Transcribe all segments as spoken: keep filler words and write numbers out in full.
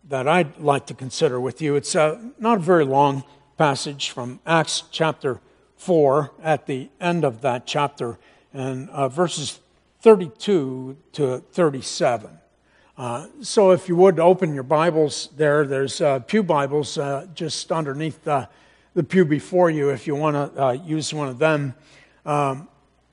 that I'd like to consider with you. It's uh, not a very long passage from Acts chapter four, at the end of that chapter, and uh, verses thirty-two to thirty-seven. Uh, so if you would open your Bibles there, there's uh, pew Bibles uh, just underneath the, the pew before you if you want to uh, use one of them. Um,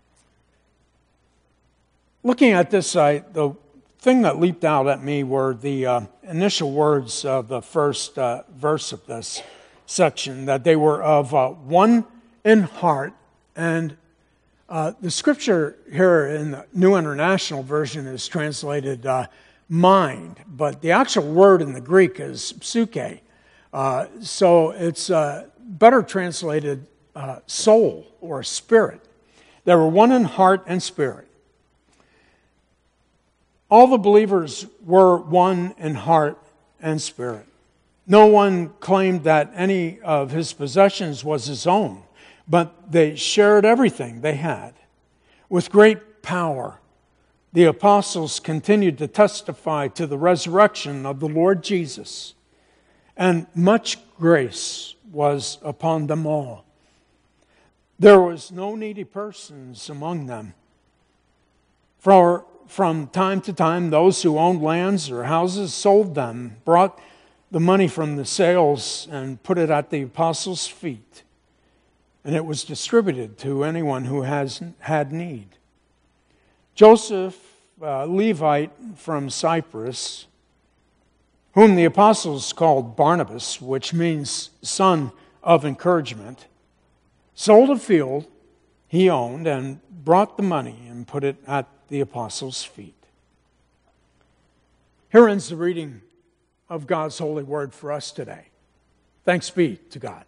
looking at this, I, the thing that leaped out at me were the uh, initial words of the first uh, verse of this section, that they were of uh, one in heart. And uh, the scripture here in the New International Version is translated uh, mind, but the actual word in the Greek is psyche. Uh, so it's uh, better translated uh, soul or spirit. They were one in heart and spirit. All the believers were one in heart and spirit. No one claimed that any of his possessions was his own, but they shared everything they had. With great power, the apostles continued to testify to the resurrection of the Lord Jesus, and much grace was upon them all. There was no needy persons among them. For from time to time, those who owned lands or houses sold them, brought the money from the sales, and put it at the apostles' feet, and it was distributed to anyone who has had need. Joseph, a Levite from Cyprus, whom the apostles called Barnabas, which means son of encouragement, sold a field he owned and brought the money and put it at the apostles' feet. Here ends the reading of God's holy word for us today. Thanks be to God.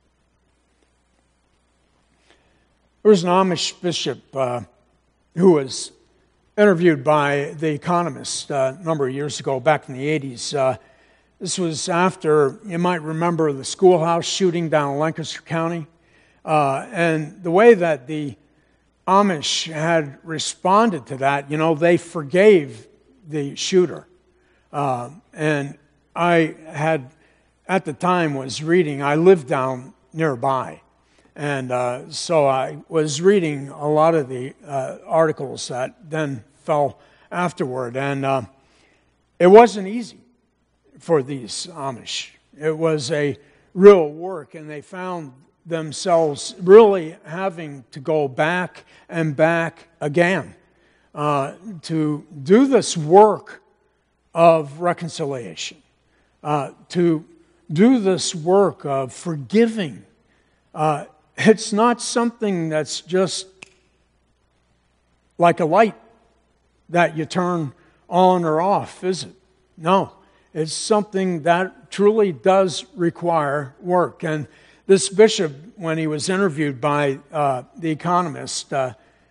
There was an Amish bishop uh, who was interviewed by The Economist uh, a number of years ago, back in the eighties. Uh, this was after, you might remember, the schoolhouse shooting down in Lancaster County. Uh, and the way that the Amish had responded to that, you know, they forgave the shooter. Uh, and I had, at the time, was reading, I lived down nearby. And uh, so I was reading a lot of the uh, articles that then fell afterward. And uh, it wasn't easy for these Amish. It was a real work, and they found themselves really having to go back and back again uh, to do this work of reconciliation, uh, to do this work of forgiving. Uh, It's not something that's just like a light that you turn on or off, is it? No, it's something that truly does require work. And this bishop, when he was interviewed by uh, The Economist, uh,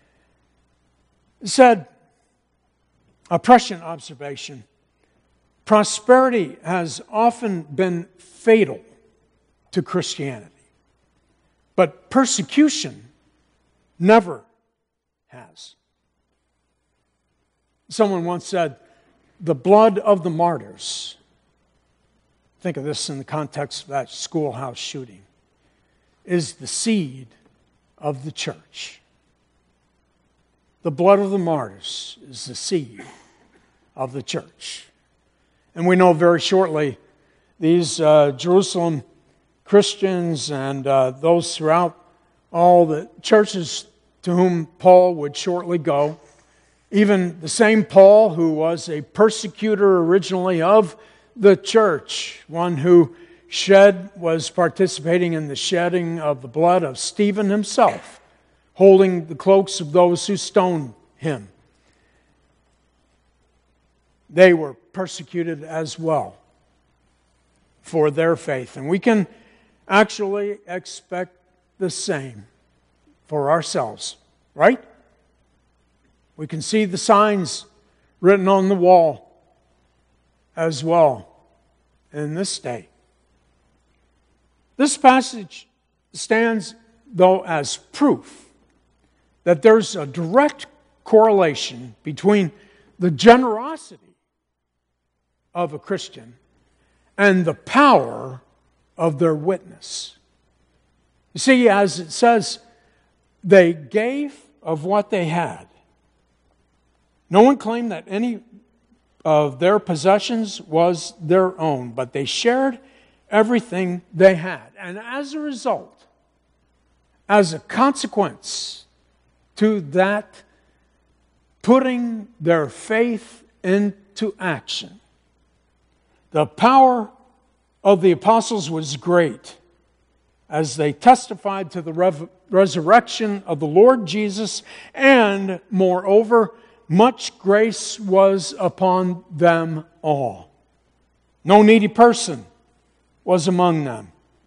said, a prescient observation, prosperity has often been fatal to Christianity. But persecution never has. Someone once said, the blood of the martyrs, think of this in the context of that schoolhouse shooting, is the seed of the church. The blood of the martyrs is the seed of the church. And we know very shortly these uh, Jerusalem Christians and uh, those throughout all the churches to whom Paul would shortly go, even the same Paul who was a persecutor originally of the church, one who shed, was participating in the shedding of the blood of Stephen himself, holding the cloaks of those who stoned him. They were persecuted as well for their faith. And we can actually expect the same for ourselves, right? We can see the signs written on the wall as well in this day. This passage stands, though, as proof that there's a direct correlation between the generosity of a Christian and the power of their witness. You see, as it says, they gave of what they had. No one claimed that any of their possessions was their own, but they shared everything they had. And as a result, as a consequence to that, putting their faith into action, the power of the apostles was great as they testified to the rev- resurrection of the Lord Jesus, and moreover, much grace was upon them all. No needy person was among them.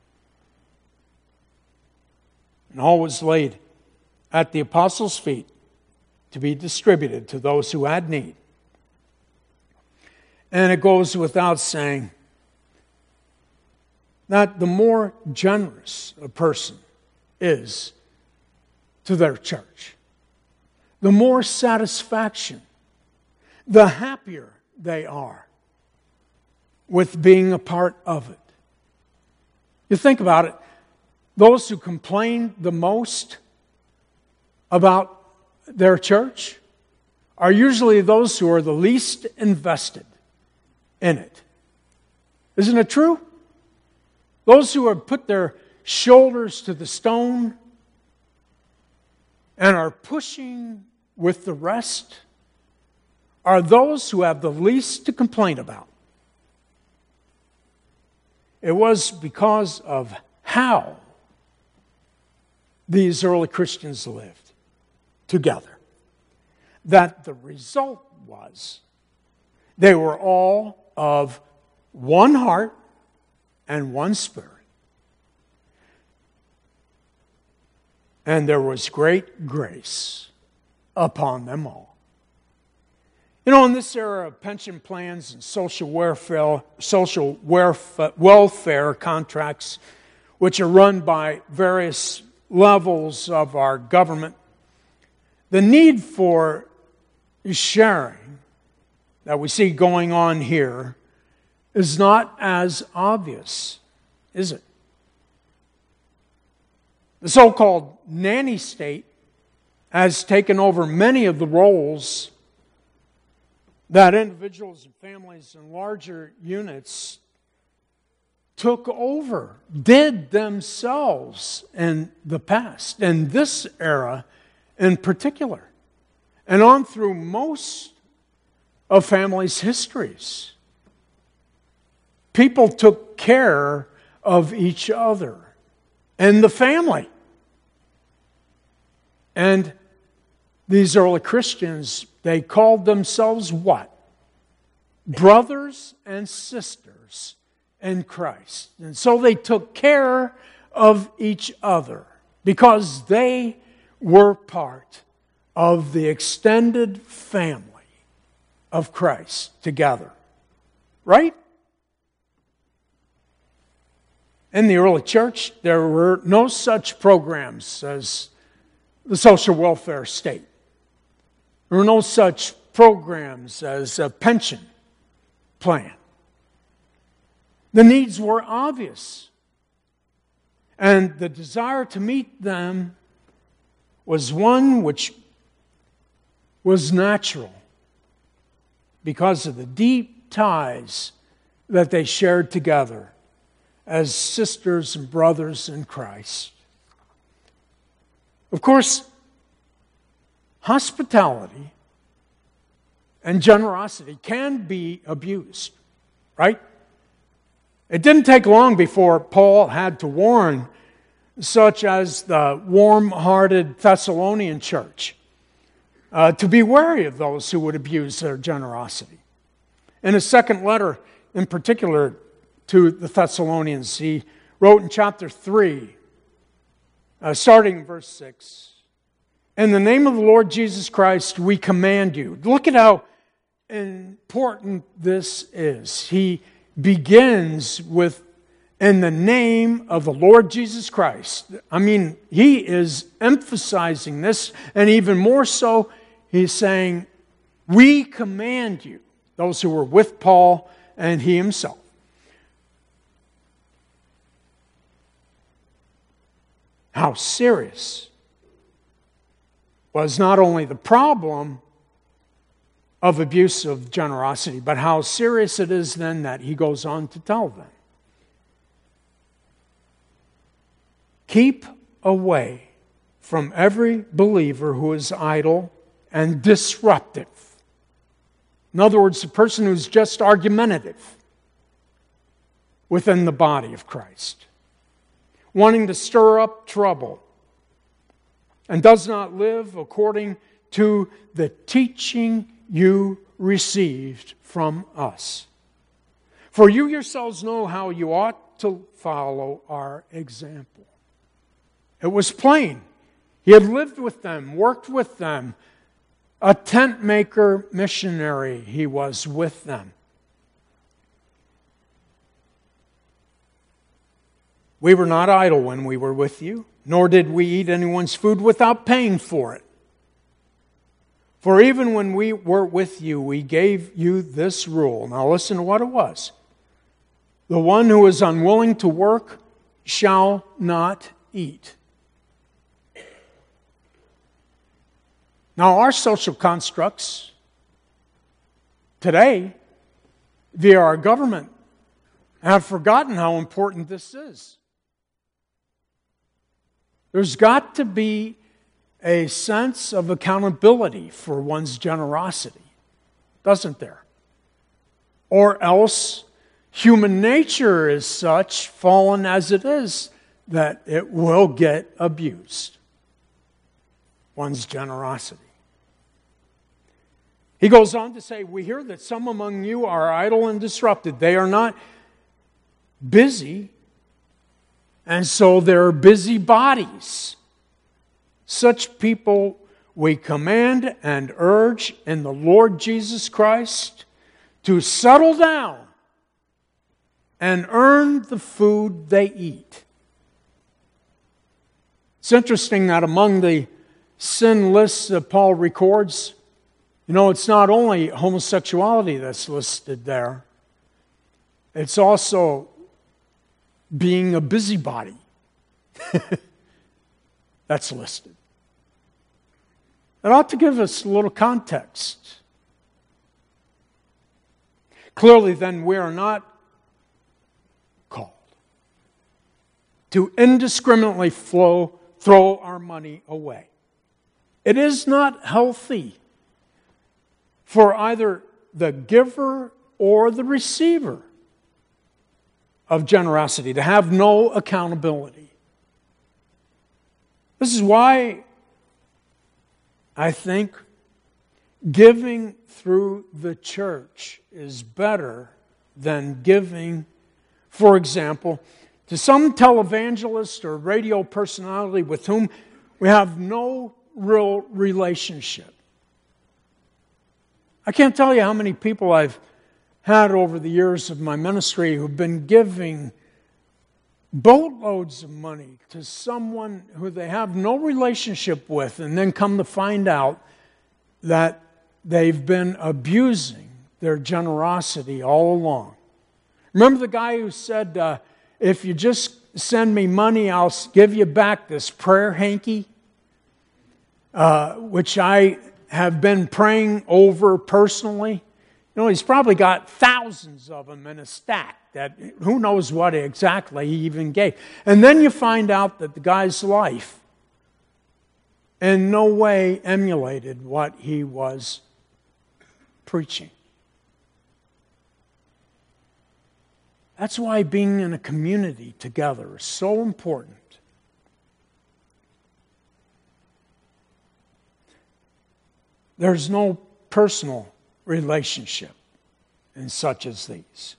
And all was laid at the apostles' feet to be distributed to those who had need. And it goes without saying that the more generous a person is to their church, the more satisfaction, the happier they are with being a part of it. You think about it, those who complain the most about their church are usually those who are the least invested in it. Isn't it true? Those who have put their shoulders to the stone and are pushing with the rest are those who have the least to complain about. It was because of how these early Christians lived together that the result was they were all of one heart and one spirit. And there was great grace upon them all. You know, in this era of pension plans and social welfare, social welfare contracts, which are run by various levels of our government, the need for sharing that we see going on here is not as obvious, is it? The so-called nanny state has taken over many of the roles that individuals and families in larger units took over, did themselves in the past, in this era in particular, and on through most of families' histories. People took care of each other and the family. And these early Christians, they called themselves what? Brothers and sisters in Christ. And so they took care of each other because they were part of the extended family of Christ together. Right? In the early church, there were no such programs as the social welfare state. There were no such programs as a pension plan. The needs were obvious, and the desire to meet them was one which was natural because of the deep ties that they shared together as sisters and brothers in Christ. Of course, hospitality and generosity can be abused, right? It didn't take long before Paul had to warn such as the warm-hearted Thessalonian church uh, to be wary of those who would abuse their generosity. In his second letter, in particular to the Thessalonians, he wrote in chapter three, uh, starting in verse six, "In the name of the Lord Jesus Christ, we command you." Look at how important this is. He begins with, "in the name of the Lord Jesus Christ." I mean, he is emphasizing this, and even more so, he's saying, "We command you," those who were with Paul and he himself, how serious was not only the problem of abuse of generosity, but how serious it is then that he goes on to tell them. Keep away from every believer who is idle and disruptive. In other words, a person who's just argumentative within the body of Christ, wanting to stir up trouble, and does not live according to the teaching you received from us. For you yourselves know how you ought to follow our example. It was plain. He had lived with them, worked with them. A tent maker missionary, he was with them. We were not idle when we were with you, nor did we eat anyone's food without paying for it. For even when we were with you, we gave you this rule. Now listen to what it was. The one who is unwilling to work shall not eat. Now our social constructs today, via our government, have forgotten how important this is. There's got to be a sense of accountability for one's generosity, doesn't there? Or else human nature is such, fallen as it is, that it will get abused. One's generosity. He goes on to say, we hear that some among you are idle and disrupted. They are not busy, and so they're busy bodies. Such people we command and urge in the Lord Jesus Christ to settle down and earn the food they eat. It's interesting that among the sin lists that Paul records, you know, it's not only homosexuality that's listed there. It's also being a busybody that's listed. It ought to give us a little context. Clearly, then, we are not called to indiscriminately flow, throw our money away. It is not healthy for either the giver or the receiver of generosity to have no accountability. This is why I think giving through the church is better than giving, for example, to some televangelist or radio personality with whom we have no real relationship. I can't tell you how many people I've had over the years of my ministry who've been giving boatloads of money to someone who they have no relationship with, and then come to find out that they've been abusing their generosity all along. Remember the guy who said, uh, if you just send me money, I'll give you back this prayer hanky, uh, which I have been praying over personally. You know, he's probably got thousands of them in a stack that who knows what exactly he even gave. And then you find out that the guy's life in no way emulated what he was preaching. That's why being in a community together is so important. There's no personal relationship in such as these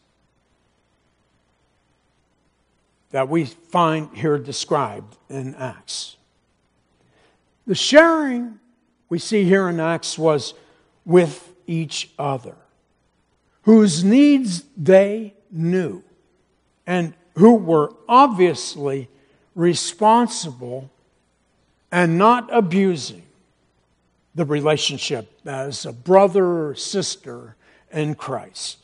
that we find here described in Acts. The sharing we see here in Acts was with each other, whose needs they knew, and who were obviously responsible and not abusing the relationship as a brother or sister in Christ.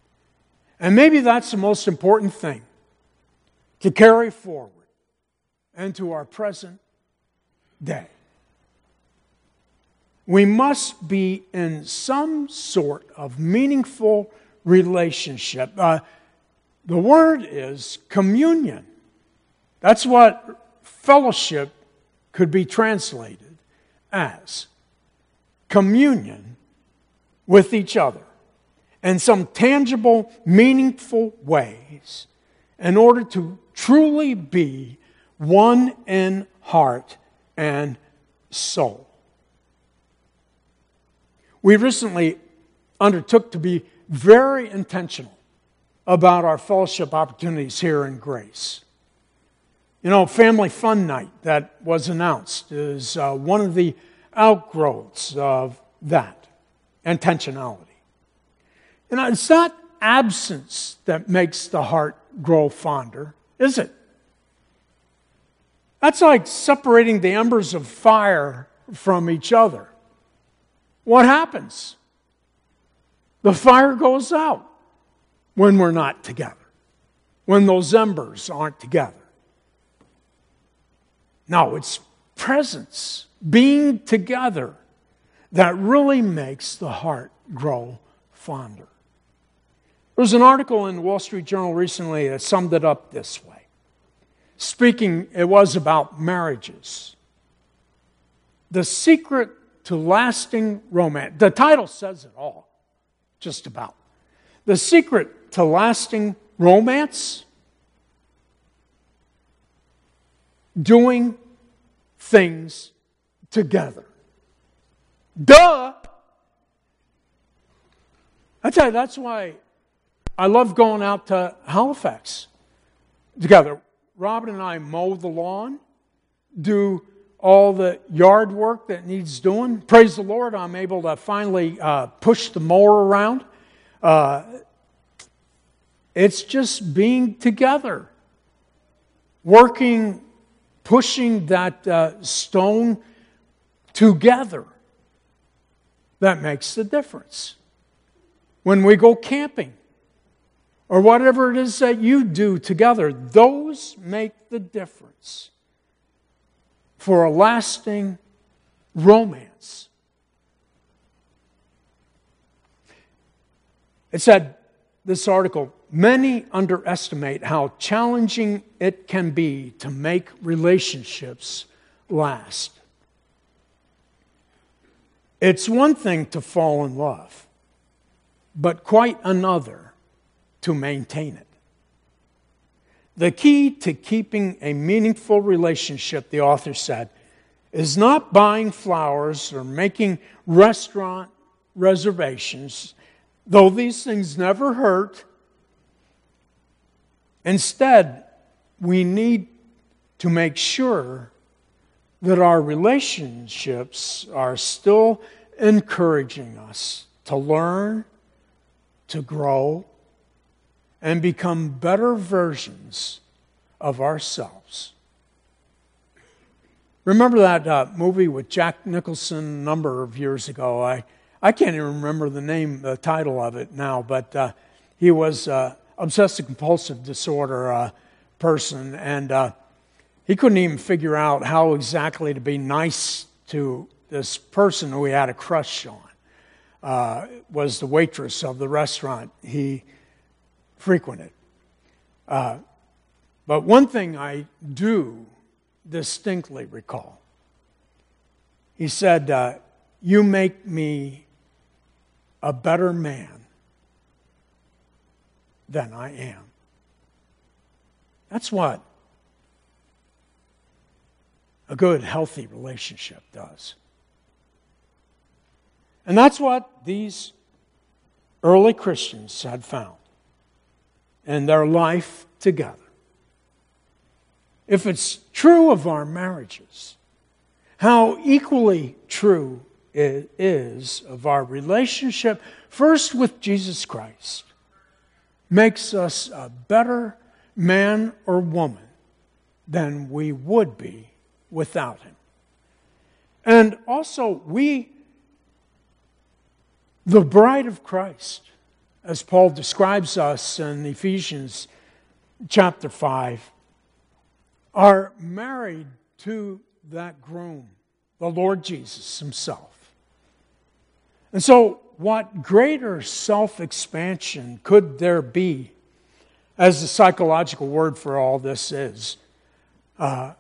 And maybe that's the most important thing to carry forward and to our present day. We must be in some sort of meaningful relationship. Uh, the word is communion. That's what fellowship could be translated as. Communion with each other in some tangible, meaningful ways in order to truly be one in heart and soul. We recently undertook to be very intentional about our fellowship opportunities here in Grace. You know, Family Fun Night that was announced is uh, one of the outgrowths of that intentionality. You know, it's not absence that makes the heart grow fonder, is it? That's like separating the embers of fire from each other. What happens? The fire goes out when we're not together, when those embers aren't together. No, it's presence, being together, that really makes the heart grow fonder. There was an article in the Wall Street Journal recently that summed it up this way. Speaking, it was about marriages. The secret to lasting romance. The title says it all, just about. The secret to lasting romance: doing things together. Duh! I tell you, that's why I love going out to Halifax together. Robin and I mow the lawn, do all the yard work that needs doing. Praise the Lord, I'm able to finally uh, push the mower around. Uh, it's just being together, working, pushing that uh, stone together. That makes the difference. When we go camping, or whatever it is that you do together, those make the difference for a lasting romance. It said, this article, many underestimate how challenging it can be to make relationships last. It's one thing to fall in love, but quite another to maintain it. The key to keeping a meaningful relationship, the author said, is not buying flowers or making restaurant reservations, though these things never hurt. Instead, we need to make sure that our relationships are still encouraging us to learn, to grow, and become better versions of ourselves. Remember that uh, movie with Jack Nicholson a number of years ago? I, I can't even remember the name, the title of it now, but uh, he was an obsessive-compulsive disorder uh, person, and uh, he couldn't even figure out how exactly to be nice to this person who he had a crush on. Uh, was the waitress of the restaurant he frequented. Uh, but one thing I do distinctly recall, he said, uh, you make me a better man than I am. That's what a good, healthy relationship does. And that's what these early Christians had found in their life together. If it's true of our marriages, how equally true it is of our relationship, first with Jesus Christ, makes us a better man or woman than we would be without Him. And also, we, the bride of Christ, as Paul describes us in Ephesians chapter five, are married to that groom, the Lord Jesus himself. And so, what greater self-expansion could there be, as the psychological word for all this is, uh,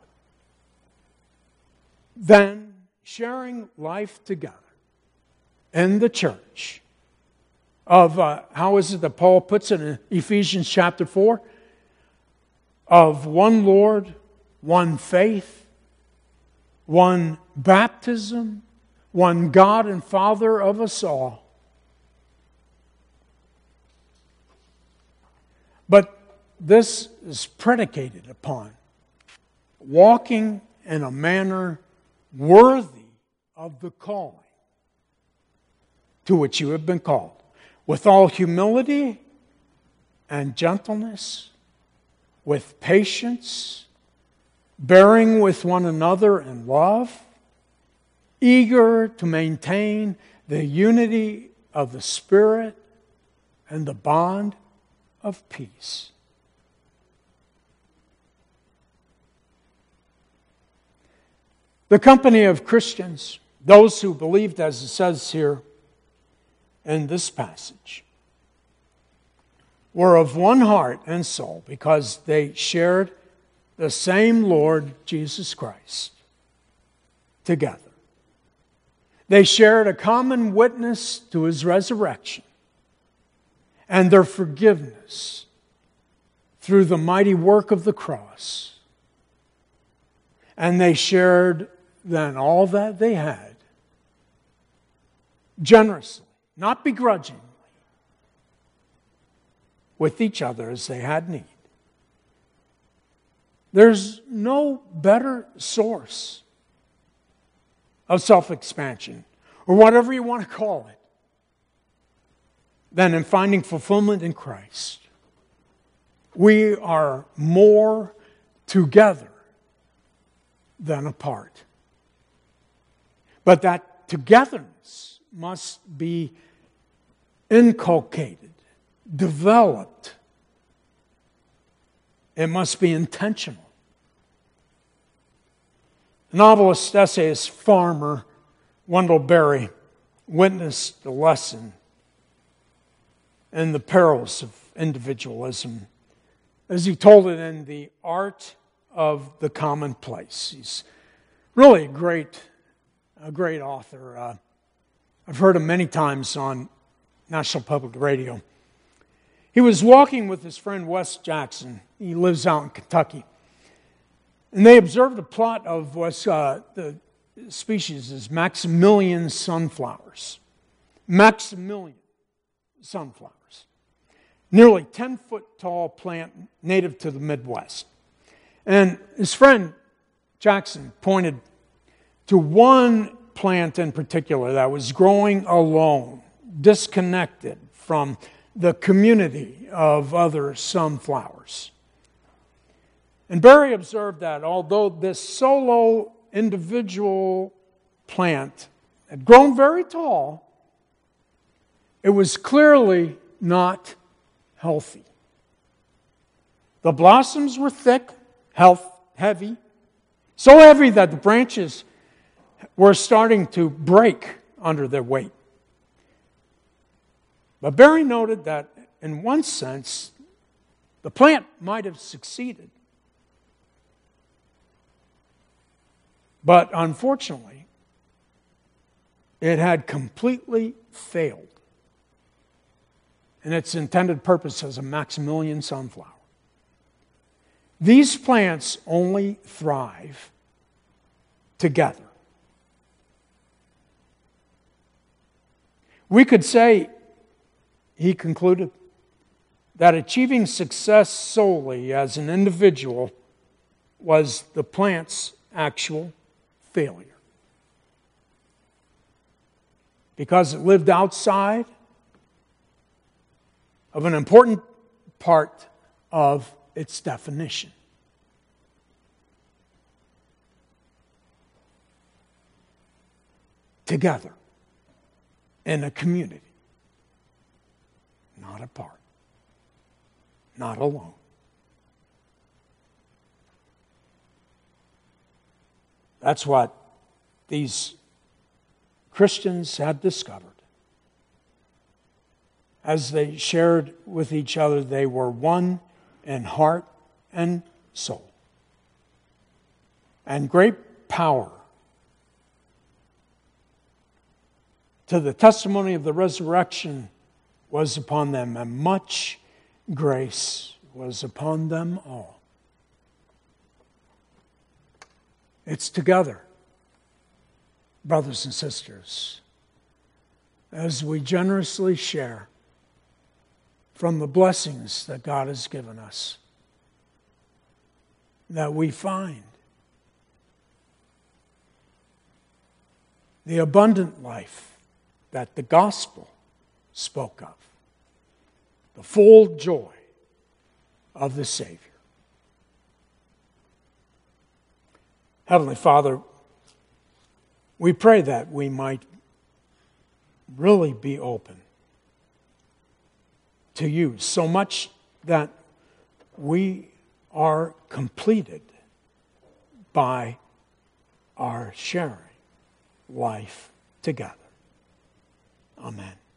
than sharing life together in the church of, uh, how is it that Paul puts it in Ephesians chapter four? Of one Lord, one faith, one baptism, one God and Father of us all. But this is predicated upon walking in a manner worthy of the calling to which you have been called, with all humility and gentleness, with patience, bearing with one another in love, eager to maintain the unity of the Spirit and the bond of peace. The company of Christians, those who believed, as it says here in this passage, were of one heart and soul because they shared the same Lord Jesus Christ together. They shared a common witness to his resurrection and their forgiveness through the mighty work of the cross. And they shared then all that they had generously, not begrudgingly, with each other as they had need. There's no better source of self-expansion, or whatever you want to call it, than in finding fulfillment in Christ. We are more together than apart. But that togetherness must be inculcated, developed. It must be intentional. Novelist, essayist, farmer Wendell Berry witnessed the lesson in the perils of individualism as he told it in The Art of the Commonplace. He's really a great, a great author. Uh, I've heard him many times on National Public Radio. He was walking with his friend Wes Jackson. He lives out in Kentucky. And they observed a plot of what's uh, the species is Maximilian sunflowers. Maximilian sunflowers. Nearly ten-foot tall plant native to the Midwest. And his friend Jackson pointed to one plant in particular that was growing alone, disconnected from the community of other sunflowers. And Berry observed that although this solo individual plant had grown very tall, it was clearly not healthy. The blossoms were thick, health, heavy, so heavy that the branches were starting to break under their weight. But Berry noted that in one sense, the plant might have succeeded. But unfortunately, it had completely failed in its intended purpose as a Maximilian sunflower. These plants only thrive together. We could say, he concluded, that achieving success solely as an individual was the plant's actual failure. Because it lived outside of an important part of its definition. Together in a community, not apart, not alone. That's what these Christians had discovered. As they shared with each other, they were one in heart and soul. And great power to the testimony of the resurrection was upon them, and much grace was upon them all. It's together, brothers and sisters, as we generously share from the blessings that God has given us, that we find the abundant life that the gospel spoke of, the full joy of the Savior. Heavenly Father, we pray that we might really be open to you, so much that we are completed by our sharing life together. Amen.